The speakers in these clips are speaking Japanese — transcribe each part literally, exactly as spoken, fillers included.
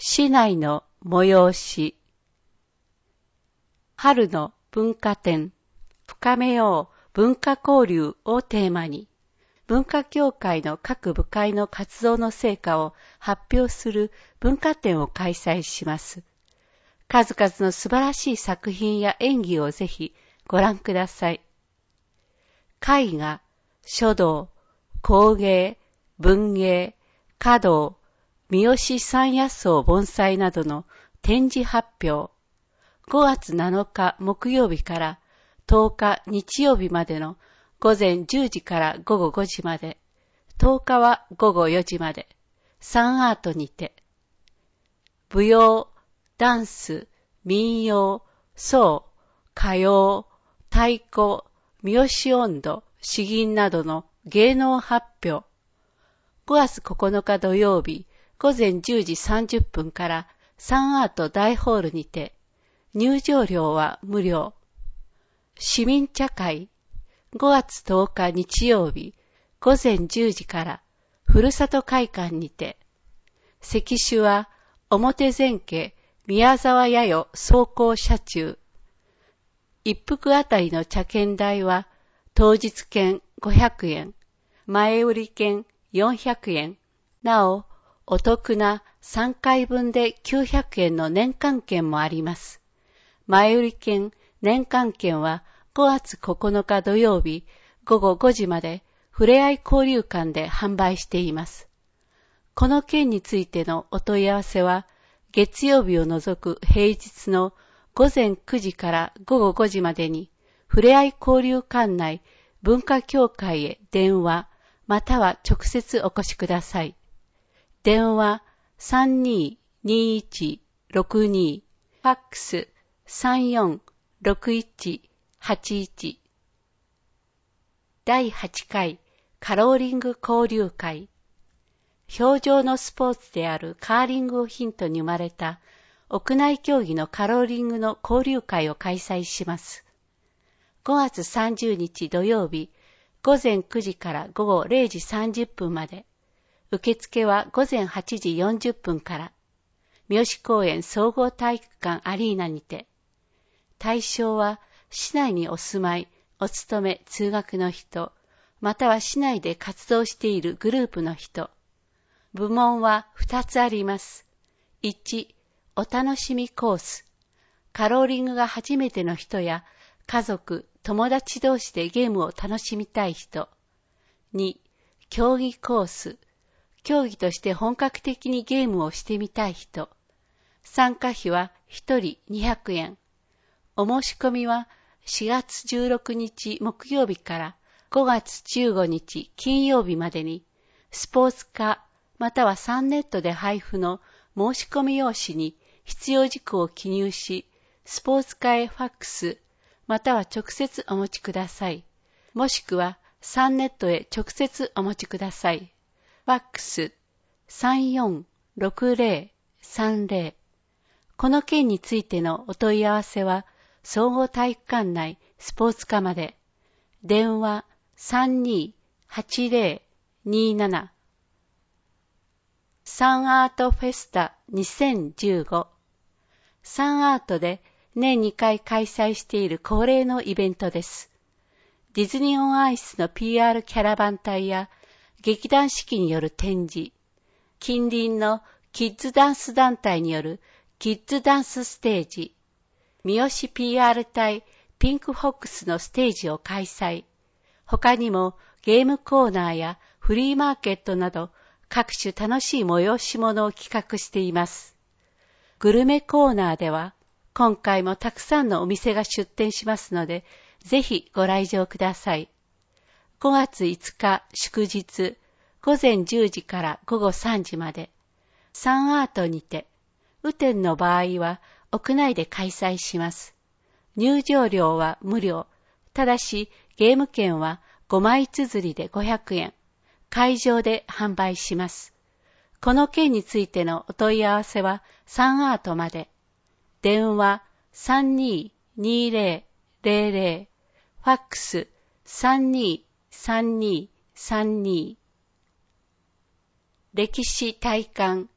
市内の催し。春の文化展、深めよう文化交流をテーマに、文化協会の各部会の活動の成果を発表する文化展を開催します。数々の素晴らしい作品や演技をぜひご覧ください。絵画、書道、工芸、文芸、華道、三好山野草盆栽などの展示発表。ごがつなのか木曜日からとおか日曜日までの午前じゅうじから午後ごじまで、とおかは午後よじまで、サンアートにて、舞踊、ダンス、民謡、奏、歌謡、太鼓、三好音頭、詩吟などの芸能発表。ごがつここのか土曜日、午前じゅうじさんじゅっぷんからサンアート大ホールにて、入場料は無料。市民茶会、ごがつとおか日曜日、午前じゅうじからふるさと会館にて、席種は表前家宮沢弥代総工社中。一服あたりの茶券代は当日券ごひゃくえん、前売り券よんひゃくえん、なおお得なさんかいぶんできゅうひゃくえんの年間券もあります。前売り券、年間券はごがつここのか土曜日午後ごじまでふれあい交流館で販売しています。この件についてのお問い合わせは月曜日を除く平日の午前くじから午後ごじまでにふれあい交流館内文化協会へ電話または直接お越しください。電話 さんにーにーいちろくに ファックス さんよんろくいちはちいち。だいはちかいカローリング交流会。氷上のスポーツであるカーリングをヒントに生まれた屋内競技のカローリングの交流会を開催します。ごがつさんじゅうにち土曜日、午前くじから午後れいじさんじゅっぷんまで。受付は午前はちじよんじゅっぷんから。三好公園総合体育館アリーナにて。対象は市内にお住まい、お勤め、通学の人、または市内で活動しているグループの人。部門はふたつあります。いち、お楽しみコース。カローリングが初めての人や家族、友達同士でゲームを楽しみたい人。に、競技コース。競技として本格的にゲームをしてみたい人。参加費はひとりにひゃくえん。お申し込みはしがつじゅうろくにち木曜日からごがつじゅうごにち金曜日までに、スポーツ課またはサンネットで配布の申し込み用紙に必要事項を記入し、スポーツ課へファックスまたは直接お持ちください。もしくはサンネットへ直接お持ちください。ファックス さんよんろくぜろさんぜろ。この件についてのお問い合わせは総合体育館内スポーツ課まで。電話 さんにーはちぜろにーなな。サンアートフェスタにせんじゅうご。サンアートで年にかい開催している恒例のイベントです。ディズニーオンアイスの ピーアール キャラバン隊や劇団四季による展示、近隣のキッズダンス団体によるキッズダンスステージ、三好 ピーアール 隊ピンクフォックスのステージを開催。他にもゲームコーナーやフリーマーケットなど各種楽しい催し物を企画しています。グルメコーナーでは今回もたくさんのお店が出店しますので、ぜひご来場ください。ごがついつか祝日、午前じゅうじから午後さんじまで、サンアートにて、雨天の場合は屋内で開催します。入場料は無料、ただしゲーム券はごまい綴りでごひゃくえん、会場で販売します。この件についてのお問い合わせはサンアートまで。電話 さんにーにーぜろぜろぜろ、ファックス さんにーさんにーさんにー。歴史体感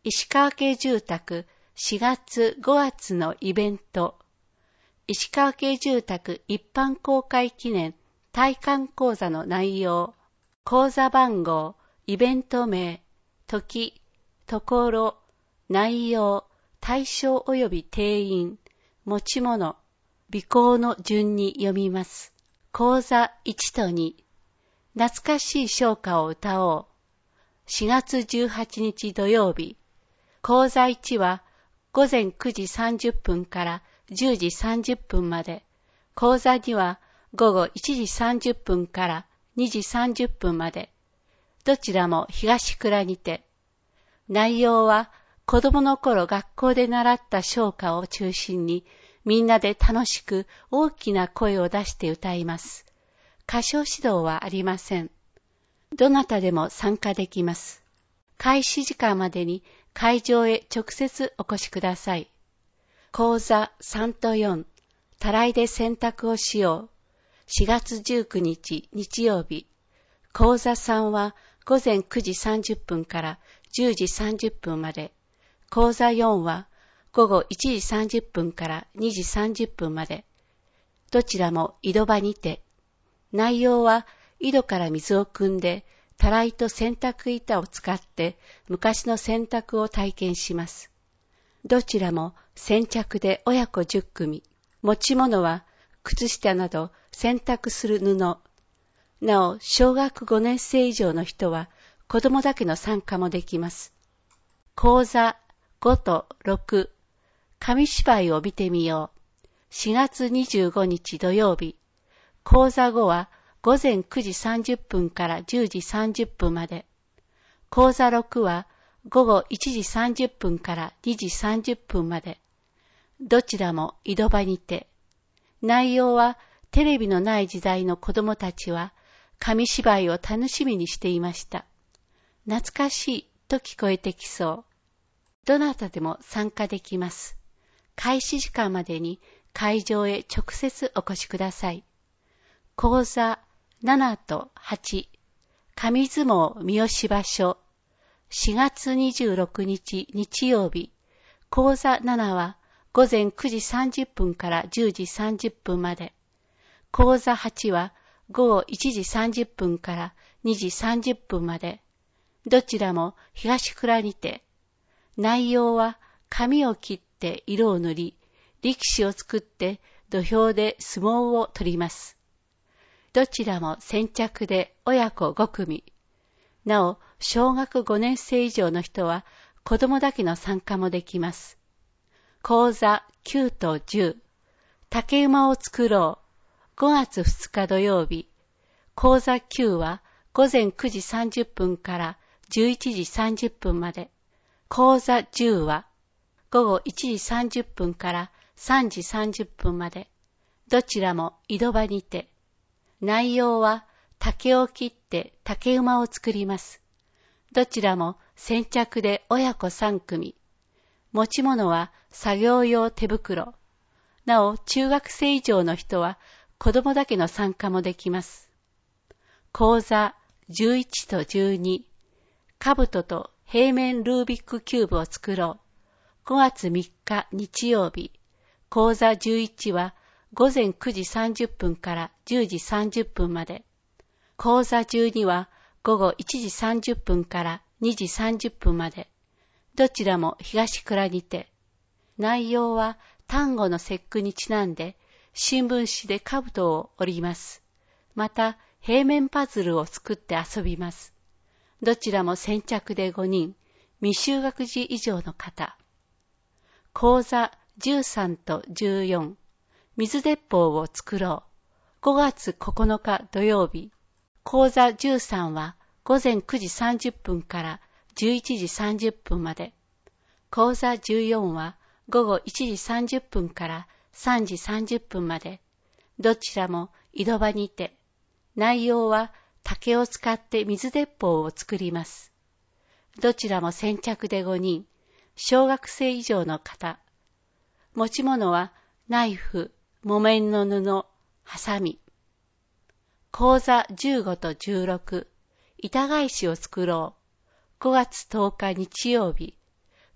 石川家住宅しがつごがつのイベント。石川家住宅一般公開記念体感講座の内容。講座番号、イベント名、時、ところ、内容、対象及び定員、持ち物、備考の順に読みます。講座いちとに、懐かしい唱歌を歌おう。しがつじゅうはちにち土曜日。講座いちはごぜんくじさんじゅっぷんからじゅうじさんじゅっぷんまで。講座にはごごいちじさんじゅっぷんからにじさんじゅっぷんまで。どちらも東倉にて。内容は子供の頃学校で習った唱歌を中心にみんなで楽しく大きな声を出して歌います。歌唱指導はありません。どなたでも参加できます。開始時間までに会場へ直接お越しください。講座さんとよん、たらいで洗濯をしよう。しがつじゅうくにち日曜日。講座さんはごぜんくじさんじゅっぷんからじゅうじさんじゅっぷんまで。講座よんはごごいちじさんじゅっぷんからにじさんじゅっぷんまで。どちらも井戸場にて。内容は井戸から水を汲んで、たらいと洗濯板を使って昔の洗濯を体験します。どちらも先着で親子じゅっくみ。持ち物は靴下など洗濯する布。なお、小学ごねんせい以上の人は子供だけの参加もできます。講座ごとろく、紙芝居を見てみよう。しがつにじゅうごにち土曜日。講座ごはごぜんくじさんじゅっぷんからじゅうじさんじゅっぷんまで。講座ろくはごごいちじさんじゅっぷんからにじさんじゅっぷんまで。どちらも井戸場にて。内容はテレビのない時代の子供たちは紙芝居を楽しみにしていました。懐かしいと聞こえてきそう。どなたでも参加できます。開始時間までに会場へ直接お越しください。講座ななとはち、紙相撲三好場所。しがつにじゅうろくにち日曜日。講座ななはごぜんくじさんじゅっぷんからじゅうじさんじゅっぷんまで。講座はちはごごいちじさんじゅっぷんからにじさんじゅっぷんまで。どちらも東倉にて。内容は紙を切って色を塗り、力士を作って土俵で相撲を取ります。どちらも先着で親子ごくみ。なお、小学ごねんせい以上の人は子供だけの参加もできます。講座きゅうとじゅう、竹馬を作ろう。ごがつふつか土曜日。講座きゅうはごぜんくじさんじゅっぷんからじゅういちじさんじゅっぷんまで。講座じゅうはごごいちじさんじゅっぷんからさんじさんじゅっぷんまで。どちらも井戸場にて。内容は竹を切って竹馬を作ります。どちらも先着で親子さんくみ。持ち物は作業用手袋。なお、中学生以上の人は子供だけの参加もできます。講座じゅういちとじゅうに、兜と平面ルービックキューブを作ろう。ごがつみっか日曜日。講座じゅういちはごぜんくじさんじゅっぷんからじゅうじさんじゅっぷんまで。講座じゅうにはごごいちじさんじゅっぷんからにじさんじゅっぷんまで。どちらも東倉にて。内容は端午の節句にちなんで新聞紙で兜を折ります。また平面パズルを作って遊びます。どちらも先着でごにん、未就学児以上の方。講座じゅうさんとじゅうよん、水鉄砲を作ろう。ごがつここのか土曜日。講座じゅうさんはごぜんくじさんじゅっぷんからじゅういちじさんじゅっぷんまで。講座じゅうよんはごごいちじさんじゅっぷんからさんじさんじゅっぷんまで。どちらも井戸場にて。内容は竹を使って水鉄砲を作ります。どちらも先着でごにん、小学生以上の方。持ち物はナイフ、木綿の布、ハサミ。講座じゅうごとじゅうろく、板返しを作ろう。ごがつとおか日曜日。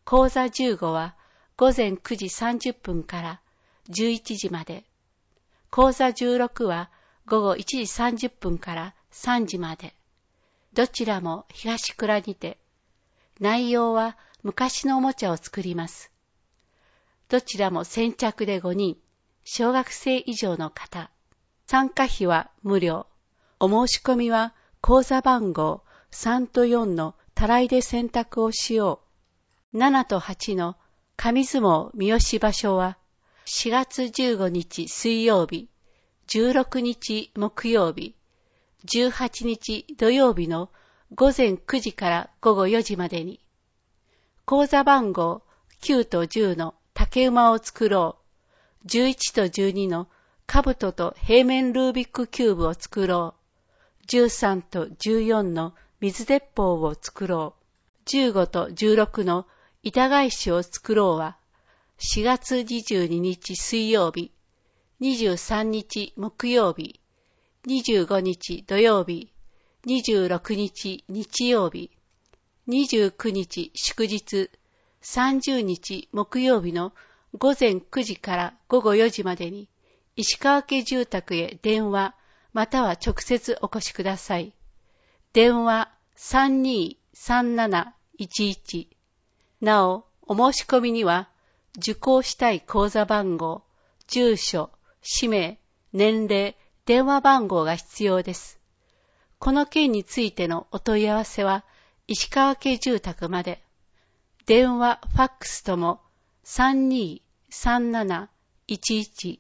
講座じゅうごは午前くじさんじゅっぷんからじゅういちじまで。講座じゅうろくは午後いちじさんじゅっぷんからさんじまで。どちらも東倉にて。内容は昔のおもちゃを作ります。どちらも先着でごにん、小学生以上の方。参加費は無料。お申し込みは口座番号さんとよんのたらいで選択をしよう。ななとはちの神相撲三好場所はしがつじゅうごにち水曜日、じゅうろくにち木曜日、じゅうはちにち土曜日の午前くじから午後よじまでに。口座番号きゅうとじゅうの竹馬を作ろう。じゅういちとじゅうにの兜と平面ルービックキューブを作ろう。じゅうさんとじゅうよんの水鉄砲を作ろう。じゅうごとじゅうろくの板返しを作ろうは、しがつにじゅうににち水曜日、にじゅうさんにち木曜日、にじゅうごにち土曜日、にじゅうろくにち日曜日、にじゅうくにち祝日、さんじゅうにち木曜日の午前くじから午後よじまでに、石川家住宅へ電話または直接お越しください。電話 さんにーさんなないちいち。なお、お申し込みには、受講したい口座番号、住所、氏名、年齢、電話番号が必要です。この件についてのお問い合わせは、石川家住宅まで。電話、ファックスとも さんにーさんなないちいち。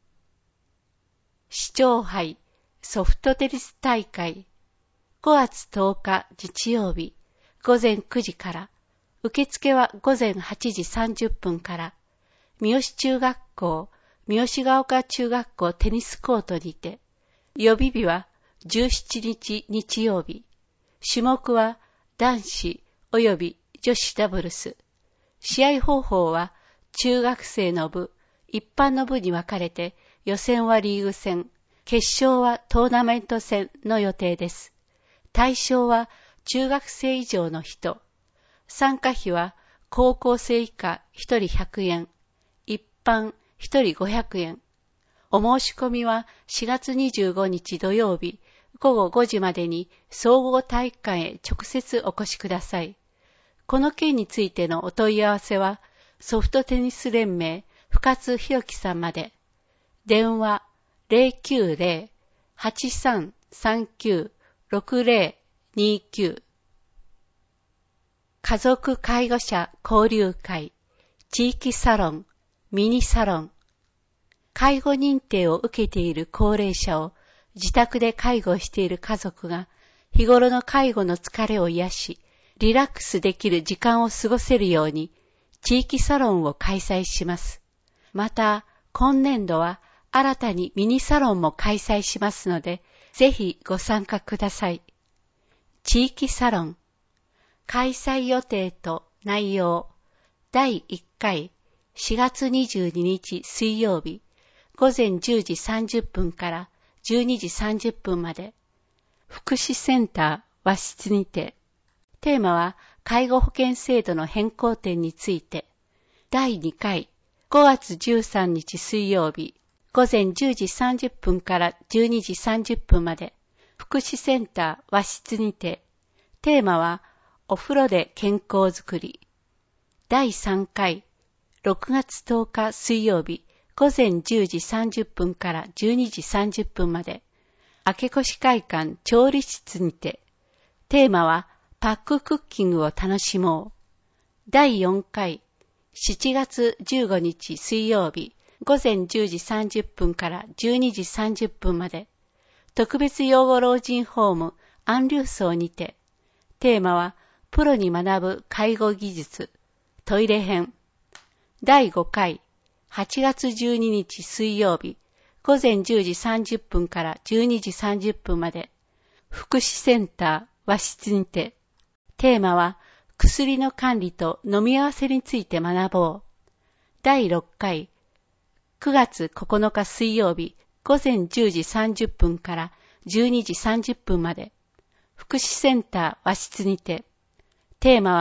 市長杯ソフトテニス大会ごがつとおか日曜日午前くじから、受付は午前はちじさんじゅっぷんから、三好中学校、三好ヶ丘中学校テニスコートにて、予備日はじゅうしちにち日曜日、種目は男子及び女子ダブルス。試合方法は中学生の部、一般の部に分かれて、予選はリーグ戦、決勝はトーナメント戦の予定です。対象は中学生以上の人。参加費は高校生以下ひとりひゃくえん、一般ひとりごひゃくえん。お申し込みはしがつにじゅうごにち土曜日午後ごじまでに総合体育館へ直接お越しください。この件についてのお問い合わせはソフトテニス連盟深津弘樹さんまで。電話 ゼロきゅうゼロ はちさんさんきゅう ろくゼロにきゅう。家族介護者交流会、地域サロン、ミニサロン。介護認定を受けている高齢者を自宅で介護している家族が日頃の介護の疲れを癒し、リラックスできる時間を過ごせるように地域サロンを開催します。また、今年度は新たにミニサロンも開催しますので、ぜひご参加ください。地域サロン。開催予定と内容。だいいっかいしがつにじゅうににち水曜日午前じゅうじさんじゅっぷんからじゅうにじさんじゅっぷんまで。福祉センター和室にて。テーマは介護保険制度の変更点について。だいにかいごがつじゅうさんにち水曜日午前じゅうじさんじゅっぷんからじゅうにじさんじゅっぷんまで。福祉センター和室にて。テーマはお風呂で健康づくり。だいさんかいろくがつとおか水曜日午前じゅうじさんじゅっぷんからじゅうにじさんじゅっぷんまで。明越会館調理室にて。テーマはパッククッキングを楽しもう。だいよんかいしちがつじゅうごにち水曜日午前じゅうじさんじゅっぷんからじゅうにじさんじゅっぷんまで。特別養護老人ホーム安隆荘にて。テーマはプロに学ぶ介護技術トイレ編。だいごかいはちがつじゅうににち水曜日午前じゅうじさんじゅっぷんからじゅうにじさんじゅっぷんまで。福祉センター和室にて。テーマは薬の管理と飲み合わせについて学ぼう。だいろっかいくがつここのか水曜日午前じゅうじさんじゅっぷんからじゅうにじさんじゅっぷんまで。福祉センター和室にて。テーマは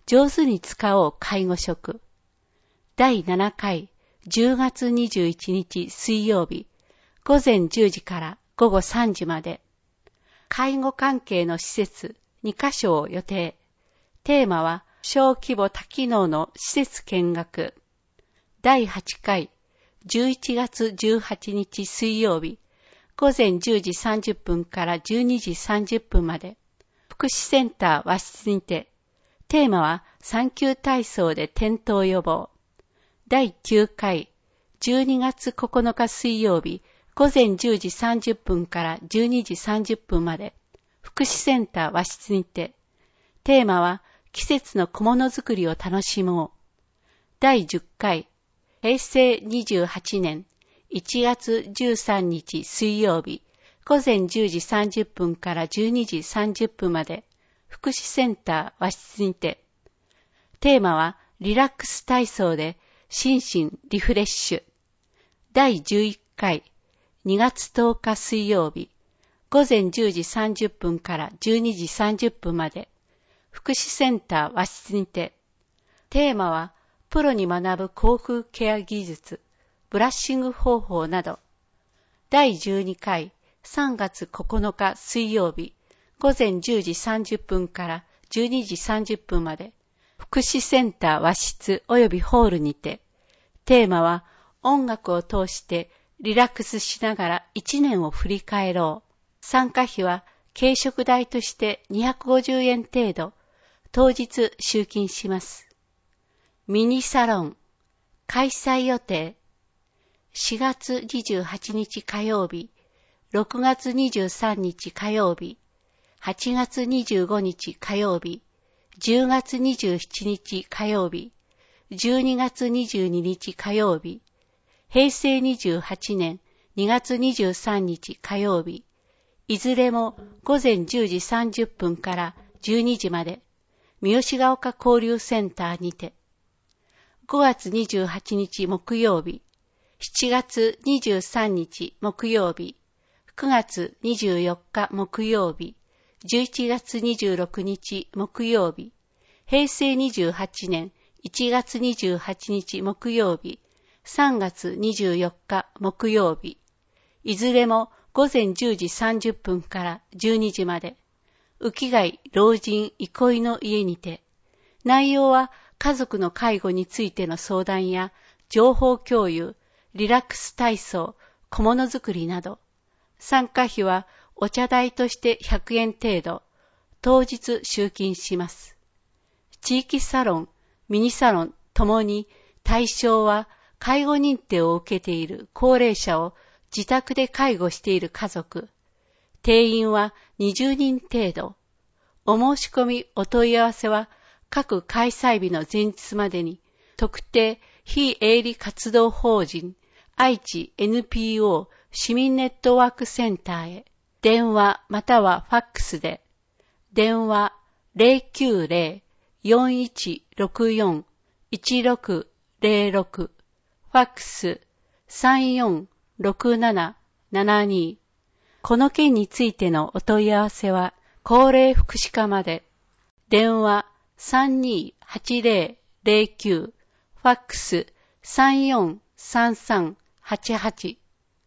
上手に使おう介護職。だいななかいじゅうがつにじゅういちにち水曜日、ごぜんじゅうじからごごさんじまで。介護関係の施設にかしょを予定。テーマは小規模多機能の施設見学。だいはちかいじゅういちがつじゅうはちにち水曜日、ごぜんじゅうじさんじゅっぷんからじゅうにじさんじゅっぷんまで。福祉センター和室にて。テーマは産休体操で転倒予防。だいきゅうかいじゅうにがつここのか水曜日、ごぜんじゅうじさんじゅっぷんからじゅうにじさんじゅっぷんまで。福祉センター和室にて。テーマは季節の小物作りを楽しもう。だいじゅっかいへいせいにじゅうはちねんいちがつじゅうさんにち水曜日、ごぜんじゅうじさんじゅっぷんからじゅうにじさんじゅっぷんまで。福祉センター和室にて。テーマはリラックス体操で心身リフレッシュ。だいじゅういっかいにがつとおか水曜日、ごぜんじゅうじさんじゅっぷんからじゅうにじさんじゅっぷんまで。福祉センター和室にて。テーマはプロに学ぶ口腔ケア技術、ブラッシング方法など。だいじゅうにかいさんがつここのか水曜日、ごぜんじゅうじさんじゅっぷんからじゅうにじさんじゅっぷんまで。福祉センター和室及びホールにて。テーマは音楽を通してリラックスしながらいちねんを振り返ろう。参加費は軽食代としてにひゃくごじゅうえん程度、当日集金します。ミニサロン、開催予定。しがつにじゅうはちにち火曜日、ろくがつにじゅうさんにち火曜日、はちがつにじゅうごにち火曜日、じゅうがつにじゅうしちにち火曜日、じゅうにがつにじゅうににち火曜日、へいせいにじゅうはちねんにがつにじゅうさんにち火曜日、いずれもごぜんじゅうじさんじゅっぷんからじゅうにじまで、三好ヶ丘交流センターにて。ごがつにじゅうはちにち木曜日、しちがつにじゅうさんにち木曜日、くがつにじゅうよっか木曜日、じゅういちがつにじゅうろくにち木曜日、へいせいにじゅうはちねんいちがつにじゅうはちにち木曜日、さんがつにじゅうよっか木曜日、いずれもごぜんじゅうじさんじゅっぷんからじゅうにじまで、浮貝老人憩いの家にて。内容は家族の介護についての相談や情報共有、リラックス体操、小物作りなど。参加費はお茶代としてひゃくえん程度、当日集金します。地域サロン、ミニサロンともに対象は介護認定を受けている高齢者を自宅で介護している家族。定員はにじゅうにん程度。お申し込みお問い合わせは各開催日の前日までに特定非営利活動法人愛知 エヌピーオー 市民ネットワークセンターへ電話またはファックスで。電話 ゼロきゅうゼロ よんいちろくよん いちろくゼロろく、ファックスさんよんろくななななに。この件についてのお問い合わせは高齢福祉課まで。電話さんにーはちゼロゼロきゅう、ファックスさんよんさんさんはちはち。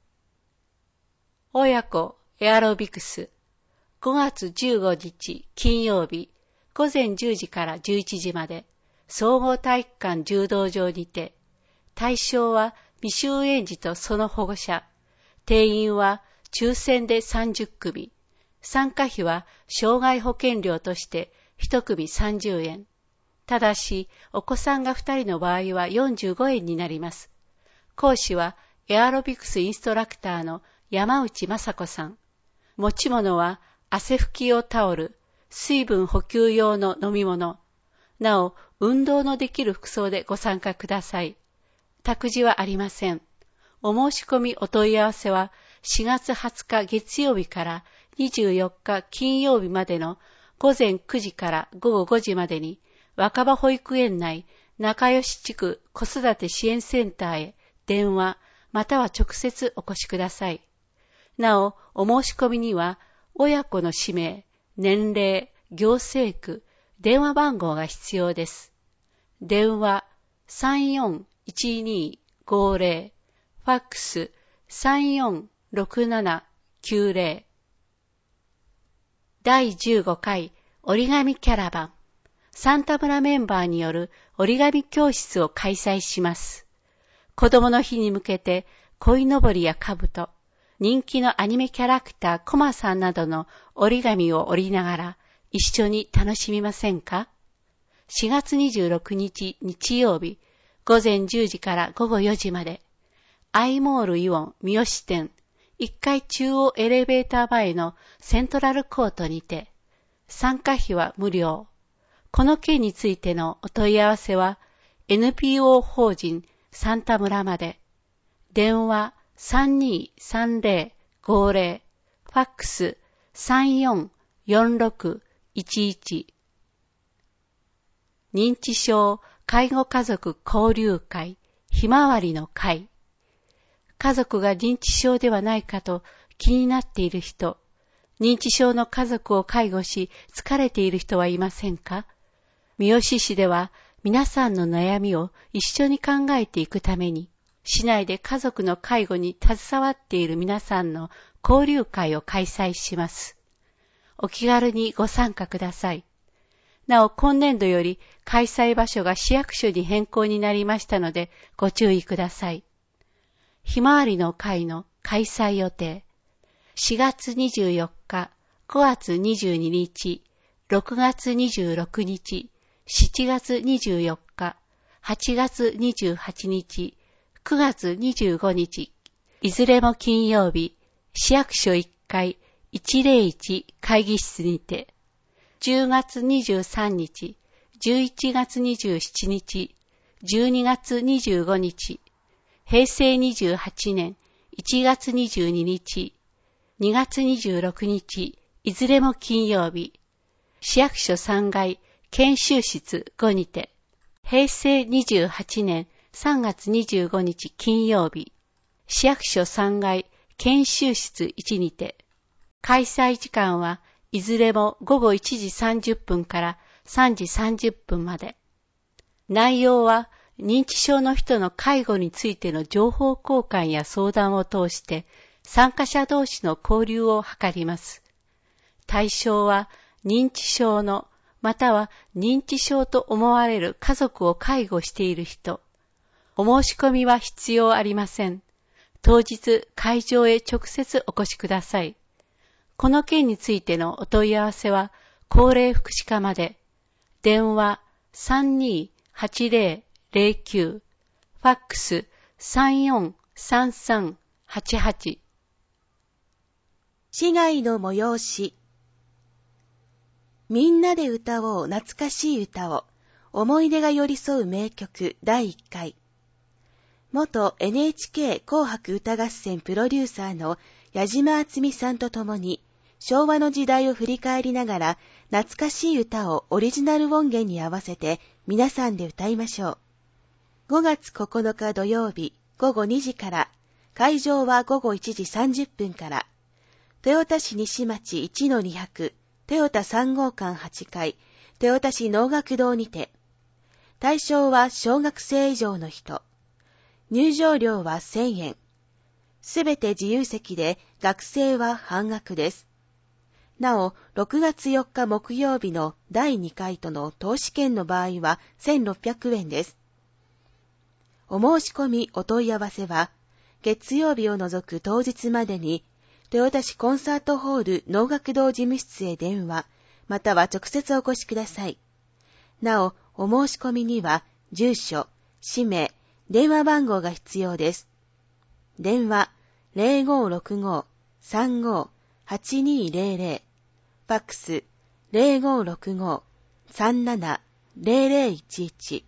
親子エアロビクスごがつじゅうごにち金曜日、ごぜんじゅうじからじゅういちじまで、総合体育館柔道場にて。対象は未就園児とその保護者。定員は抽選でさんじゅっくみ。参加費は障害保険料としていちくみさんじゅうえん。ただし、お子さんがふたりの場合はよんじゅうごえんになります。講師はエアロビクスインストラクターの山内雅子さん。持ち物は汗拭き用タオル、水分補給用の飲み物。なお、運動のできる服装でご参加ください。託児はありません。お申し込みお問い合わせはしがつはつか月曜日からにじゅうよっか金曜日までのごぜんくじからごごごじまでに若葉保育園内仲良し地区子育て支援センターへ電話または直接お越しください。なお、お申し込みには親子の氏名、年齢、行政区、 電話番号が必要です。電話 さんよんいちにごゼロ、ファックス さんよんろくななきゅうゼロ。だいじゅうごかい折り紙キャラバン、サンタ村メンバーによる折り紙教室を開催します。子供の日に向けて鯉のぼりや兜、人気のアニメキャラクターコマさんなどの折り紙を折りながら一緒に楽しみませんか？しがつにじゅうろくにち日曜日、ごぜんじゅうじからごごよじまで、アイモールイオン三好店いっかい中央エレベーター前のセントラルコートにて、参加費は無料。この件についてのお問い合わせは エヌピーオー 法人サンタ村まで。電話 さんにーさんゼロごゼロ、ファックス さんよんよんろくいちいち。認知症介護家族交流会ひまわりの会。家族が認知症ではないかと気になっている人、認知症の家族を介護し疲れている人はいませんか？三好市では皆さんの悩みを一緒に考えていくために、市内で家族の介護に携わっている皆さんの交流会を開催します。お気軽にご参加ください。なお、今年度より開催場所が市役所に変更になりましたのでご注意ください。ひまわりの会の開催予定。しがつにじゅうよっか、ごがつにじゅうににち、ろくがつにじゅうろくにち、しちがつにじゅうよっか、はちがつにじゅうはちにち、くがつにじゅうごにち、いずれも金曜日、市役所いっかいいちぜろいち会議室にて、じゅうがつにじゅうさんにち、じゅういちがつにじゅうしちにち、じゅうにがつにじゅうごにち、へいせいにじゅうはちねんいちがつにじゅうににち、にがつにじゅうろくにち、いずれも金曜日、市役所さんがい研修室ごにて、へいせいにじゅうはちねんさんがつにじゅうごにち金曜日、市役所さんがい研修室いちにて、開催時間はいずれもごごいちじさんじゅっぷんからさんじさんじゅっぷんまで。内容は認知症の人の介護についての情報交換や相談を通して参加者同士の交流を図ります。対象は認知症のまたは認知症と思われる家族を介護している人。お申し込みは必要ありません。当日会場へ直接お越しください。この件についてのお問い合わせは高齢福祉課まで。電話 さんにーはちぜろぜろきゅう、ファックス さんよんさんさんはちはち。 市外の催し。みんなで歌おう懐かしい歌を、思い出が寄り添う名曲だいいっかい。元 エヌエイチケー 紅白歌合戦プロデューサーの矢島敦美さんと共に、昭和の時代を振り返りながら、懐かしい歌をオリジナル音源に合わせて皆さんで歌いましょう。ごがつここのか土曜日ごごにじから、会場はごごいちじさんじゅっぷんから、豊田市西町 いちのにひゃく、豊田さんごうかんはちかい、豊田市能楽堂にて、対象は小学生以上の人。入場料はせんえん。すべて自由席で学生は半額です。なお、ろくがつよっか木曜日のだいにかいとの投資券の場合はせんろっぴゃくえんです。お申し込みお問い合わせは、月曜日を除く当日までに、豊田市コンサートホール能楽堂事務室へ電話、または直接お越しください。なお、お申し込みには、住所、氏名、電話番号が必要です。電話 ゼロごろくご さんご はちにゼロゼロ、ファックス ゼロごろくご さんなな ゼロゼロいちいち。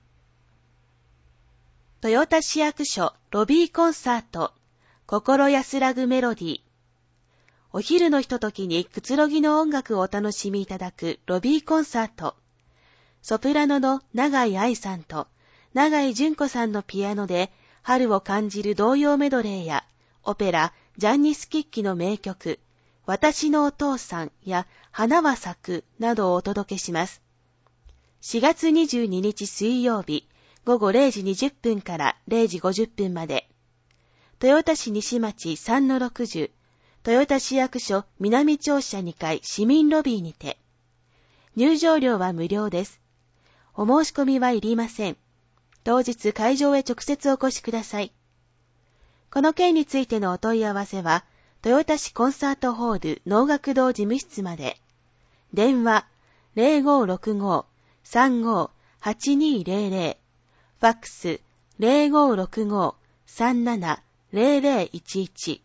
豊田市役所ロビーコンサート、心安らぐメロディー。お昼のひとときにくつろぎの音楽をお楽しみいただくロビーコンサート。ソプラノの永井愛さんと永井純子さんのピアノで春を感じる童謡メドレーやオペラジャンニスキッキの名曲私のお父さんや花は咲くなどをお届けします。 しがつにじゅうににち水曜日、ごごれいじにじゅっぷんかられいじごじゅっぷんまで、豊田市西町 さんのろくじゅう、豊田市役所南庁舎にかい市民ロビーにて、入場料は無料です。お申し込みはいりません。当日会場へ直接お越しください。この件についてのお問い合わせは、豊田市コンサートホール能楽堂事務室まで。電話 ゼロごろくご さんご はちにゼロゼロ、ファックス ゼロごろくご さんなな ゼロゼロいちいち。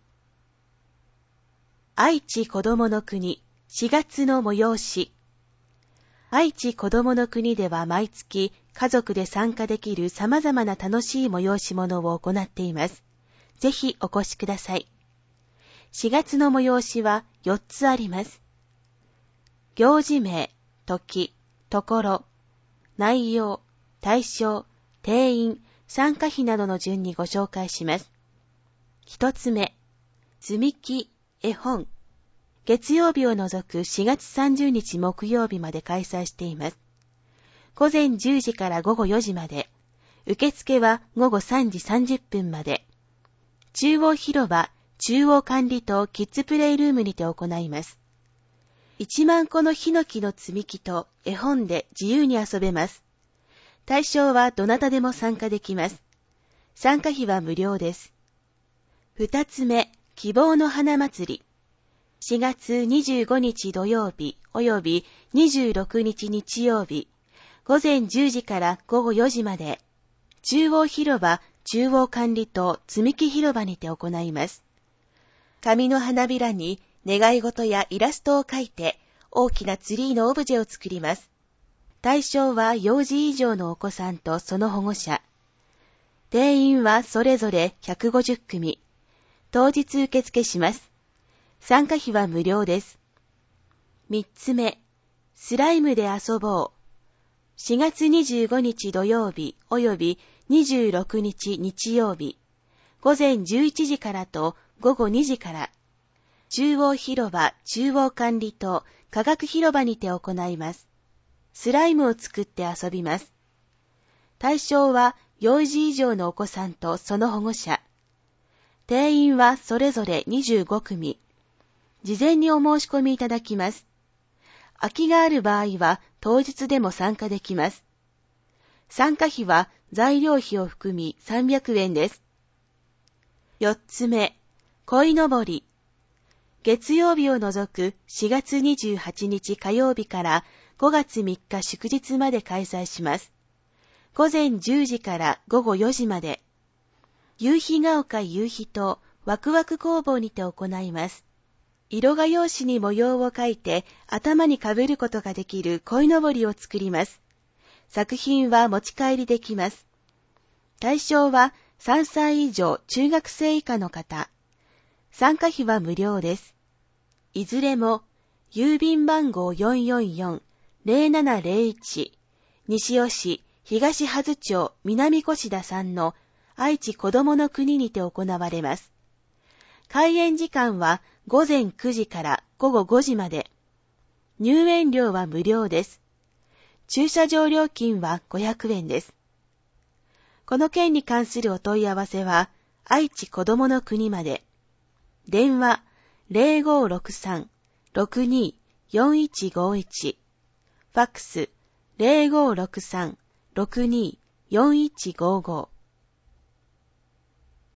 愛知こどもの国しがつの催し。愛知こどもの国では毎月家族で参加できる様々な楽しい催し物を行っています。ぜひお越しください。しがつの催しはよっつあります。行事名、時、ところ、内容、対象、定員、参加費などの順にご紹介します。一つ目、積み木、絵本。月曜日を除くしがつさんじゅうにち木曜日まで開催しています。ごぜんじゅうじからごごよじまで、受付はごごさんじさんじゅっぷんまで。中央広場、中央管理棟キッズプレイルームにて行います。いちまんこのヒノキの積み木と絵本で自由に遊べます。対象はどなたでも参加できます。参加費は無料です。二つ目、希望の花祭り。しがつにじゅうごにち土曜日およびにじゅうろくにち日曜日、ごぜんじゅうじからごごよじまで、中央広場中央管理棟積み木広場にて行います。紙の花びらに願い事やイラストを描いて大きなツリーのオブジェを作ります。対象は幼児以上のお子さんとその保護者。定員はそれぞれひゃくごじゅっくみ。当日受付します。参加費は無料です。三つ目、スライムで遊ぼう。しがつにじゅうごにち土曜日およびにじゅうろくにち日曜日、ごぜんじゅういちじからとごごにじから、中央広場中央管理棟科学広場にて行います。スライムを作って遊びます。対象は幼児以上のお子さんとその保護者。定員はそれぞれにじゅうごくみ。事前にお申し込みいただきます。空きがある場合は当日でも参加できます。参加費は材料費を含みさんびゃくえんです。四つ目、鯉のぼり。月曜日を除くしがつにじゅうはちにち火曜日からごがつみっか祝日まで開催します。ごぜんじゅうじからごごよじまで。夕日が丘夕日棟ワクワク工房にて行います。色画用紙に模様を描いて頭にかぶることができる鯉のぼりを作ります。作品は持ち帰りできます。対象はさんさい以上中学生以下の方。参加費は無料です。いずれも郵便番号 よんよんよん ゼロななゼロいち 西尾市東葉津町南越田さんの愛知こどもの国にて行われます。開園時間はごぜんくじからごごごじまで。入園料は無料です。駐車場料金はごひゃくえんです。この件に関するお問い合わせは、愛知こどもの国まで。電話 ゼロごろくさん ろくに よんいちごいち、ファックス ゼロごろくさん ろくに よんいちごご。